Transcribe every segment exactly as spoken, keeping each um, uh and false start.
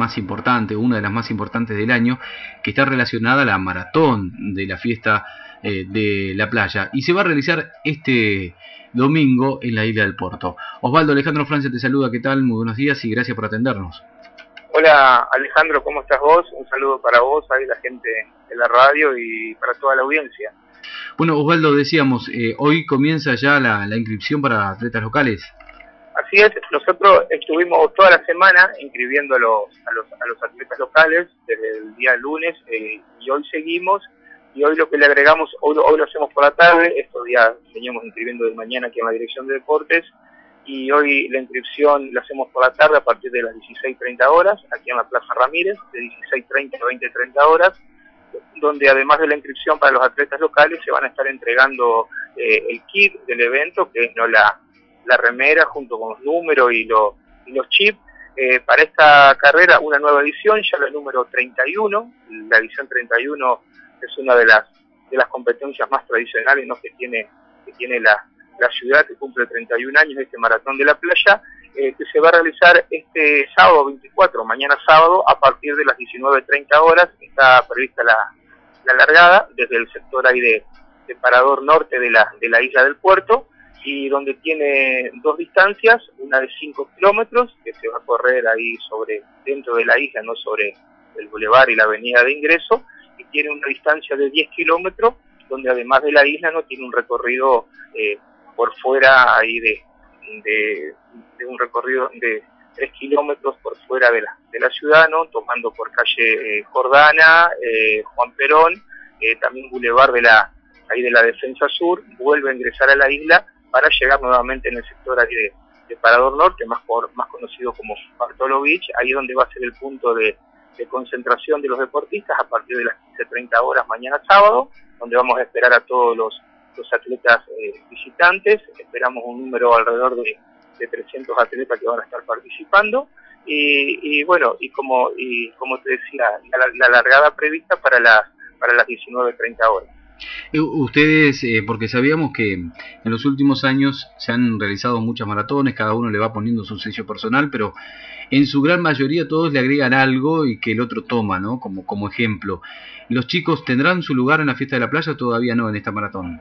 más importantes, una de las más importantes del año, que está relacionada a la maratón de la fiesta eh, de la playa, y se va a realizar este domingo en la isla del Puerto. Osvaldo, Alejandro Francia te saluda, ¿qué tal? Muy buenos días y gracias por atendernos. Hola Alejandro, ¿cómo estás vos? Un saludo para vos, ahí la gente de la radio y para toda la audiencia. Bueno, Osvaldo, decíamos, eh, hoy comienza ya la, la inscripción para atletas locales. Así es, nosotros estuvimos toda la semana inscribiendo a los, a los, a los atletas locales desde el día lunes eh, y hoy seguimos, y hoy lo que le agregamos, hoy, hoy lo hacemos por la tarde, estos días veníamos inscribiendo de mañana aquí en la Dirección de Deportes, y hoy la inscripción la hacemos por la tarde a partir de las dieciséis treinta horas, aquí en la Plaza Ramírez, de dieciséis treinta a veinte treinta horas, donde además de la inscripción para los atletas locales se van a estar entregando eh, el kit del evento, que es no la, la remera junto con los números y, lo, y los chips. Eh, para esta carrera una nueva edición, ya la número treinta y uno, la edición treinta y uno es una de las de las competencias más tradicionales, ¿no?, que tiene que tiene la, la ciudad, que cumple treinta y un años de este maratón de la playa, eh, que se va a realizar este sábado veinticuatro, mañana sábado, a partir de las diecinueve treinta horas. Está prevista la, la largada desde el sector ahí de, de Parador Norte de la, de la isla del Puerto, y donde tiene dos distancias, una de cinco kilómetros, que se va a correr ahí sobre dentro de la isla, no sobre el bulevar y la avenida de ingreso, y tiene una distancia de diez kilómetros, donde además de la isla no tiene un recorrido eh, por fuera ahí de, de, de un recorrido de tres kilómetros por fuera de la, de la ciudad, ¿no?, tomando por calle eh, Jordana, eh, Juan Perón, eh, también bulevar de la, ahí de la Defensa Sur, vuelve a ingresar a la isla para llegar nuevamente en el sector ahí de, de Parador Norte, más, por, más conocido como Bartolo Beach, ahí donde va a ser el punto de, de concentración de los deportistas a partir de las quince treinta horas mañana sábado, donde vamos a esperar a todos los los atletas eh, visitantes. Esperamos un número alrededor de, de trescientos atletas que van a estar participando, y, y bueno, y como y como te decía, la, la largada prevista para las para las diecinueve treinta horas. Ustedes, eh, porque sabíamos que en los últimos años se han realizado muchas maratones, cada uno le va poniendo su sello personal, pero en su gran mayoría todos le agregan algo y que el otro toma, ¿no?, como, como ejemplo. ¿Los chicos tendrán su lugar en la fiesta de la playa o todavía no en esta maratón?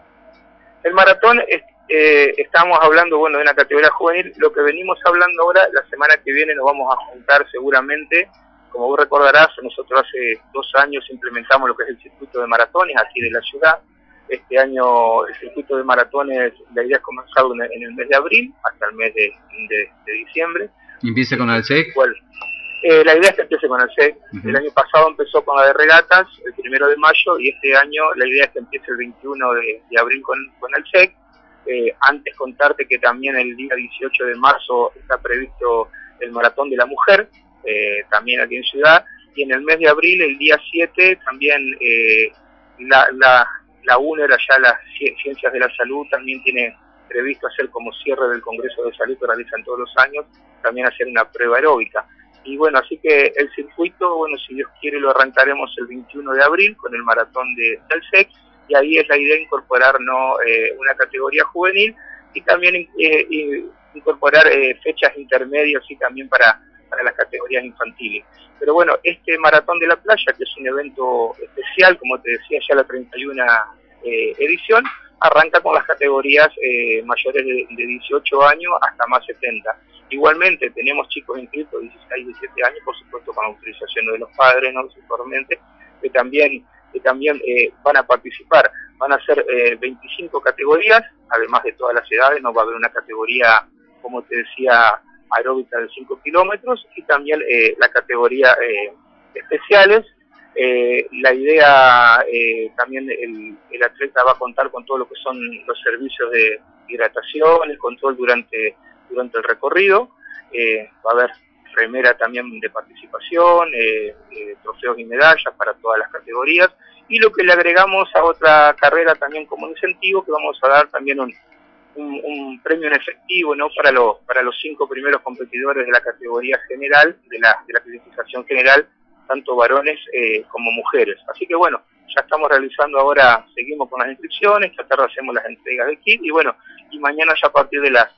El maratón, eh, estamos hablando, bueno, de una categoría juvenil. Lo que venimos hablando ahora, la semana que viene nos vamos a juntar seguramente. Como vos recordarás, nosotros hace dos años implementamos lo que es el circuito de maratones aquí de la ciudad. Este año el circuito de maratones, la idea es comenzar en el mes de abril hasta el mes de, de, de diciembre. ¿Y empieza con el S E C? Igual, eh, la idea es que empiece con el S E C. Uh-huh. El año pasado empezó con la de regatas, el primero de mayo, y este año la idea es que empiece el veintiuno de, de abril con, con el S E C. Eh, antes contarte que también el día dieciocho de marzo está previsto el Maratón de la Mujer, eh, también aquí en Ciudad, y en el mes de abril, el día siete, también eh, la, la, la UNER, allá las Ciencias de la Salud, también tiene previsto hacer como cierre del Congreso de Salud que realizan todos los años, también hacer una prueba aeróbica. Y bueno, así que el circuito, bueno, si Dios quiere lo arrancaremos el veintiuno de abril con el maratón de, del S E C, y ahí es la idea incorporar, ¿no?, eh, una categoría juvenil, y también eh, incorporar eh, fechas intermedias y también para, para las categorías infantiles. Pero bueno, este maratón de la playa, que es un evento especial, como te decía, ya la treinta y una eh, edición, arranca con las categorías eh, mayores de, de dieciocho años hasta más setenta. Igualmente tenemos chicos inscritos de dieciséis, diecisiete años, por supuesto con autorización de los padres, ¿no?, informalmente, que también, que también eh, van a participar. Van a ser eh, veinticinco categorías, además de todas las edades, no va a haber una categoría, como te decía, aeróbica de cinco kilómetros, y también eh, la categoría eh, especiales. Eh, la idea, eh, también el, el atleta va a contar con todo lo que son los servicios de hidratación, el control durante, durante el recorrido, eh, va a haber remera también de participación, eh, eh, trofeos y medallas para todas las categorías, y lo que le agregamos a otra carrera también como incentivo, que vamos a dar también un, un, un premio en efectivo, ¿no?, para los, para los cinco primeros competidores de la categoría general, de la, de la clasificación general, tanto varones eh, como mujeres. Así que bueno, ya estamos realizando ahora, seguimos con las inscripciones, esta tarde hacemos las entregas de kit, y bueno, y mañana ya a partir de las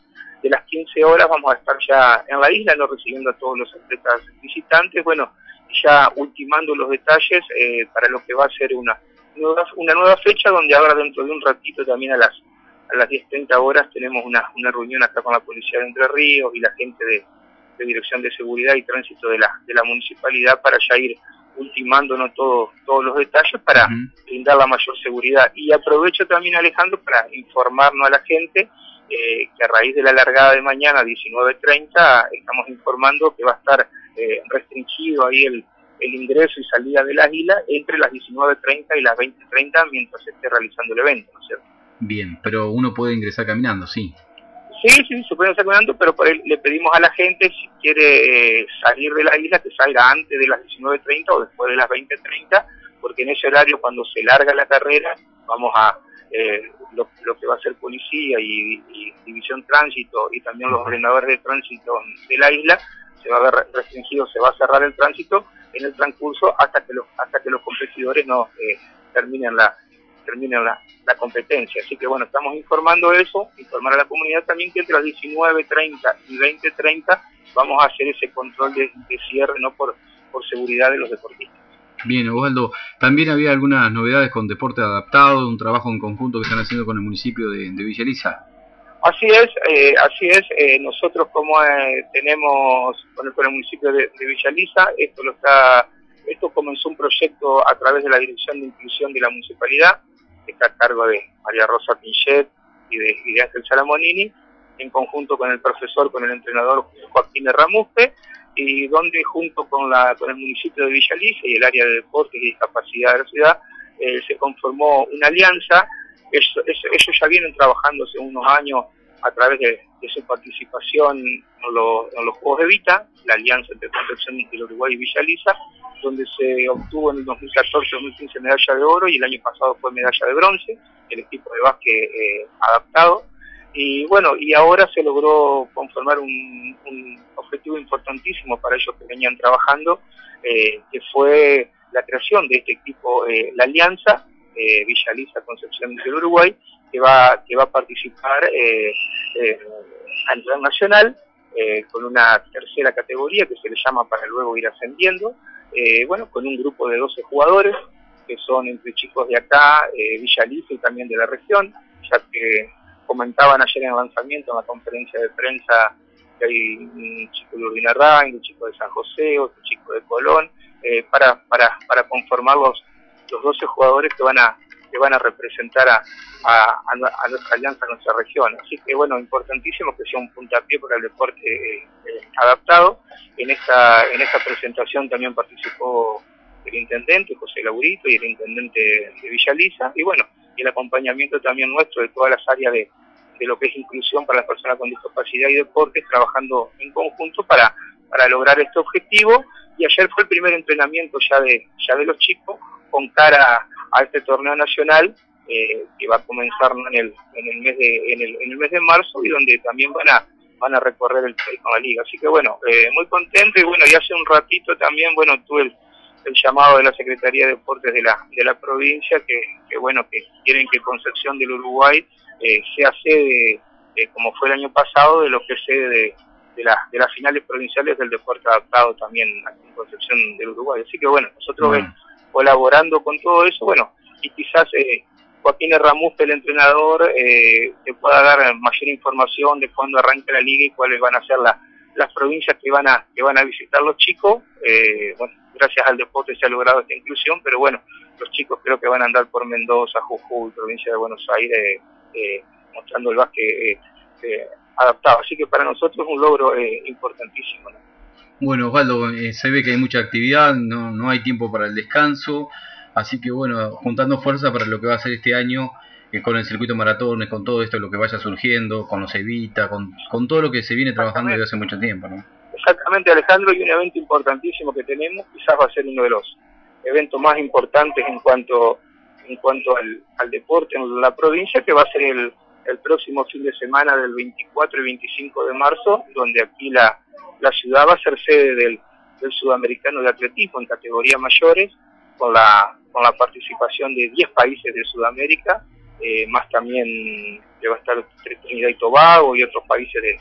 de las quince horas vamos a estar ya en la isla, no recibiendo a todos los atletas visitantes, bueno, ya ultimando los detalles eh, para lo que va a ser una nueva, una nueva fecha, donde ahora dentro de un ratito también a las a las diez treinta horas tenemos una, una reunión acá con la Policía de Entre Ríos y la gente de, de Dirección de Seguridad y Tránsito de la, de la Municipalidad para ya ir ultimándonos todo, todos los detalles para uh-huh. brindar la mayor seguridad. Y aprovecho también, Alejandro, para informarnos a la gente eh, que a raíz de la largada de mañana a diecinueve treinta estamos informando que va a estar eh, restringido ahí el, el ingreso y salida de la isla entre las diecinueve treinta y las veinte treinta mientras se esté realizando el evento, ¿no es cierto? Bien, pero uno puede ingresar caminando, sí. Sí, sí, se puede ingresar caminando, pero por ahí le pedimos a la gente, si quiere eh, salir de la isla, que salga antes de las diecinueve treinta o después de las veinte treinta, porque en ese horario, cuando se larga la carrera, vamos a, eh, lo, lo que va a ser policía y, y división tránsito y también los ordenadores de tránsito de la isla, se va a ver restringido, se va a cerrar el tránsito en el transcurso hasta que los, hasta que los competidores no eh, terminen la terminen la, la competencia. Así que bueno, estamos informando eso, informar a la comunidad también que entre las diecinueve treinta y veinte treinta vamos a hacer ese control de, de cierre, no por, por seguridad de los deportistas. Bien, Osvaldo, también había algunas novedades con deporte adaptado, un trabajo en conjunto que están haciendo con el municipio de, de Villa Elisa. Así es, eh, así es, eh, nosotros como eh, tenemos con el, con el municipio de, de Villa Elisa, esto lo está, esto comenzó un proyecto a través de la Dirección de Inclusión de la Municipalidad, que está a cargo de María Rosa Pinchet y de, y de Ángel Salamonini, en conjunto con el profesor, con el entrenador Joaquín Ramuspe, y donde junto con la con el municipio de Villa Elisa y el área de deportes y discapacidad de la ciudad, eh, se conformó una alianza. Eso, eso, ellos ya vienen trabajando hace unos años a través de, de su participación en, lo, en los Juegos de Vita, la alianza entre Concepción del Uruguay y Villa Elisa, donde se obtuvo en el dos mil catorce dos mil quince medalla de oro y el año pasado fue medalla de bronce, el equipo de básquet eh, adaptado. Y bueno, y ahora se logró conformar un, un objetivo importantísimo para ellos que venían trabajando, eh, que fue la creación de este equipo, eh, la alianza, eh, Villa Elisa Concepción del Uruguay, que va, que va a participar eh, eh, a nivel nacional, eh, con una tercera categoría que se le llama para luego ir ascendiendo, eh, bueno, con un grupo de doce jugadores, que son entre chicos de acá, eh, Villa Elisa y también de la región, ya que comentaban ayer en el lanzamiento, en la conferencia de prensa, que hay un chico de Urbina-Rango, un chico de San José, otro chico de Colón, eh, para, para, para conformar los, los doce jugadores que van a que van a representar a, a, a nuestra alianza, a nuestra región. Así que bueno, importantísimo que sea un puntapié para el deporte eh, eh, adaptado. En esta, en esta presentación también participó el intendente José Laurito y el intendente de Villa Elisa, y bueno, y el acompañamiento también nuestro de todas las áreas de, de lo que es inclusión para las personas con discapacidad y deportes, trabajando en conjunto para, para lograr este objetivo. Y ayer fue el primer entrenamiento ya de, ya de los chicos con cara a este torneo nacional, eh, que va a comenzar en el, en el mes de, en el, en el mes de marzo, y donde también van a, van a recorrer el país con la liga. Así que bueno, eh, muy contento. Y bueno, y hace un ratito también, bueno, tuve el, el llamado de la Secretaría de Deportes de la, de la provincia, que, que bueno, que quieren que Concepción del Uruguay eh, sea sede, eh, como fue el año pasado, de lo que es sede de, de, la, de las finales provinciales del deporte adaptado también aquí en Concepción del Uruguay. Así que bueno, nosotros bueno. ven colaborando con todo eso, bueno, y quizás eh, Joaquín Ramuspe, el entrenador, eh, te pueda dar mayor información de cuándo arranca la liga y cuáles van a ser la, las provincias que van a que van a visitar los chicos. Eh, bueno, gracias al deporte se ha logrado esta inclusión, pero bueno, los chicos creo que van a andar por Mendoza, Jujuy, provincia de Buenos Aires, eh, mostrando el básquet eh, eh, adaptado. Así que para nosotros es un logro eh, importantísimo, ¿no? Bueno, Osvaldo, eh, se ve que hay mucha actividad, no, no hay tiempo para el descanso, así que bueno, juntando fuerza para lo que va a ser este año, eh, con el circuito maratones, con todo esto, lo que vaya surgiendo, con los Evita, con, con todo lo que se viene trabajando desde hace mucho tiempo, ¿no? Exactamente, Alejandro, y un evento importantísimo que tenemos, quizás va a ser uno de los eventos más importantes en cuanto en cuanto al, al deporte en la provincia, que va a ser el, el próximo fin de semana del veinticuatro y veinticinco de marzo, donde aquí la La ciudad va a ser sede del, del Sudamericano de Atletismo en categorías mayores, con la con la participación de diez países de Sudamérica, eh, más también que va a estar Trinidad y Tobago y otros países de,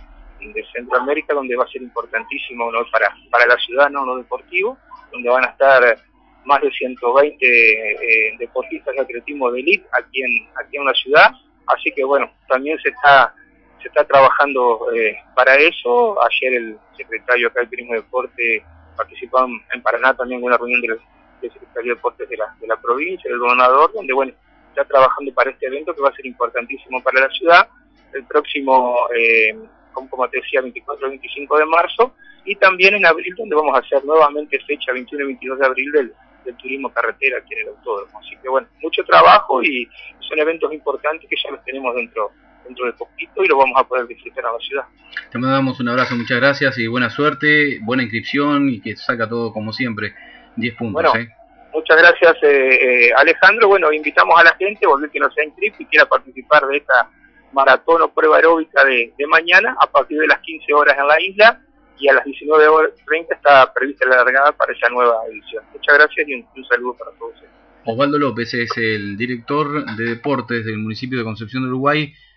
de Centroamérica, donde va a ser importantísimo, ¿no?, para, para la ciudad, ¿no?, no deportivo, donde van a estar más de ciento veinte eh, deportistas de atletismo de elite aquí en, aquí en la ciudad, así que bueno, también se está se está trabajando eh, para eso. Ayer el secretario acá del Turismo y Deporte participó en, en Paraná también en una reunión del, del secretario de Deportes de la, de la provincia, del gobernador, donde bueno, está trabajando para este evento que va a ser importantísimo para la ciudad, el próximo, eh, como, como te decía, veinticuatro y veinticinco de marzo, y también en abril, donde vamos a hacer nuevamente fecha veintiuno y veintidós de abril del, del turismo carretera aquí en el autódromo. Así que bueno, mucho trabajo y son eventos importantes que ya los tenemos dentro dentro de poquito y lo vamos a poder disfrutar a la ciudad. Te mandamos un abrazo, muchas gracias y buena suerte, buena inscripción y que saca todo como siempre, diez puntos. Bueno, ¿eh? Muchas gracias eh, eh, Alejandro. Bueno, invitamos a la gente, volver que no sea inscrito y quiera participar de esta maratón o prueba aeróbica de, de mañana a partir de las quince horas en la isla y a las diecinueve horas treinta está prevista la largada para esa nueva edición. Muchas gracias y un, un saludo para todos. Osvaldo López es el director de deportes del municipio de Concepción del Uruguay.